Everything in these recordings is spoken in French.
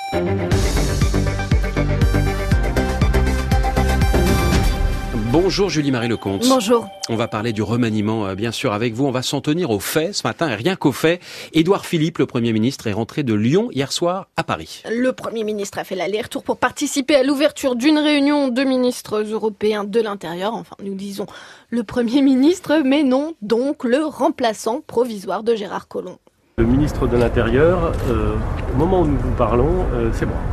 Bonjour Julie-Marie Lecomte. Bonjour. On va parler du remaniement, bien sûr, avec vous. On va s'en tenir aux faits ce matin, et rien qu'aux faits. Édouard Philippe, le Premier ministre, est rentré de Lyon hier soir à Paris. Le Premier ministre a fait l'aller-retour pour participer à l'ouverture d'une réunion de ministres européens de l'Intérieur. Enfin, nous disons le Premier ministre, mais non, donc le remplaçant provisoire de Gérard Collomb. Le ministre de l'Intérieur, au moment où nous vous parlons, c'est moi.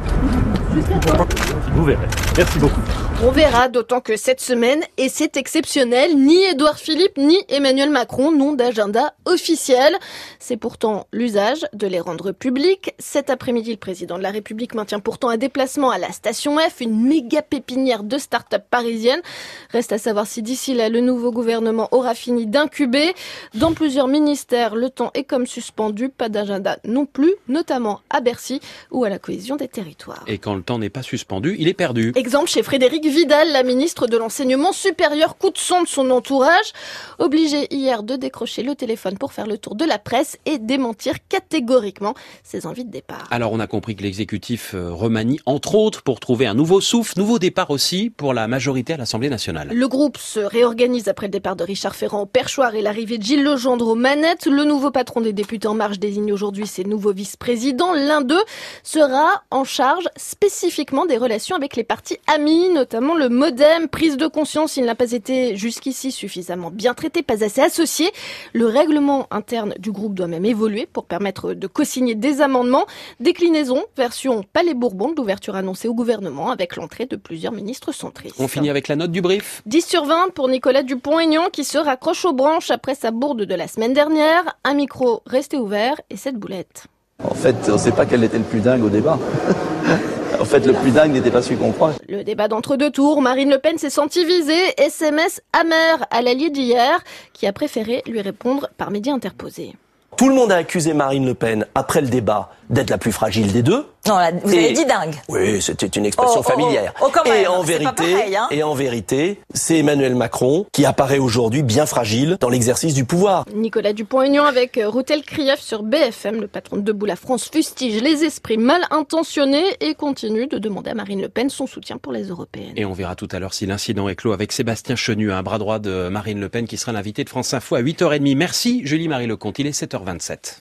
Vous verrez. Merci beaucoup. On verra, d'autant que cette semaine, et c'est exceptionnel, ni Édouard Philippe ni Emmanuel Macron n'ont d'agenda officiel. C'est pourtant l'usage de les rendre publics. Cet après-midi, le président de la République maintient pourtant un déplacement à la Station F, une méga pépinière de start-up parisienne. Reste à savoir si d'ici là, le nouveau gouvernement aura fini d'incuber. Dans plusieurs ministères, le temps est comme suspendu, pas d'agenda non plus, notamment à Bercy ou à la cohésion des territoires. Et quand le temps n'est pas suspendu, il est perdu. Exemple chez Frédérique Vidal, la ministre de l'Enseignement supérieur, coup de son de son entourage, obligée hier de décrocher le téléphone pour faire le tour de la presse et démentir catégoriquement ses envies de départ. Alors on a compris que l'exécutif remanie, entre autres, pour trouver un nouveau souffle, nouveau départ aussi pour la majorité à l'Assemblée nationale. Le groupe se réorganise après le départ de Richard Ferrand au perchoir et l'arrivée de Gilles Legendre aux manettes. Le nouveau patron des députés En Marche désigne aujourd'hui ses nouveaux vice-présidents. L'un d'eux sera en charge spécifiquement des relations avec les partis amis, notamment le MoDem. Prise de conscience, il n'a pas été jusqu'ici suffisamment bien traité, pas assez associé. Le règlement interne du groupe doit même évoluer pour permettre de co-signer des amendements. Déclinaison, version Palais Bourbon, d'ouverture annoncée au gouvernement avec l'entrée de plusieurs ministres centristes. On finit avec la note du brief. 10 sur 20 pour Nicolas Dupont-Aignan qui se raccroche aux branches après sa bourde de la semaine dernière. Un micro resté ouvert et cette boulette. En fait, on ne sait pas quel était le plus dingue au débat. En fait, le plus dingue n'était pas celui qu'on croit. Le débat d'entre-deux tours, Marine Le Pen s'est sentie visée. SMS amer à l'allié d'hier, qui a préféré lui répondre par médias interposés. Tout le monde a accusé Marine Le Pen, après le débat, d'être la plus fragile des deux. Non, là, vous avez dit dingue. Oui, c'était une expression familière. Quand même, et en vérité, c'est Emmanuel Macron qui apparaît aujourd'hui bien fragile dans l'exercice du pouvoir. Nicolas Dupont-Aignan avec Routel Krief sur BFM. Le patron de Debout la France fustige les esprits mal intentionnés et continue de demander à Marine Le Pen son soutien pour les européennes. Et on verra tout à l'heure si l'incident est clos avec Sébastien Chenu, un bras droit de Marine Le Pen qui sera l'invité de France Info à 8h30. Merci Julie-Marie Lecomte, il est 7h27.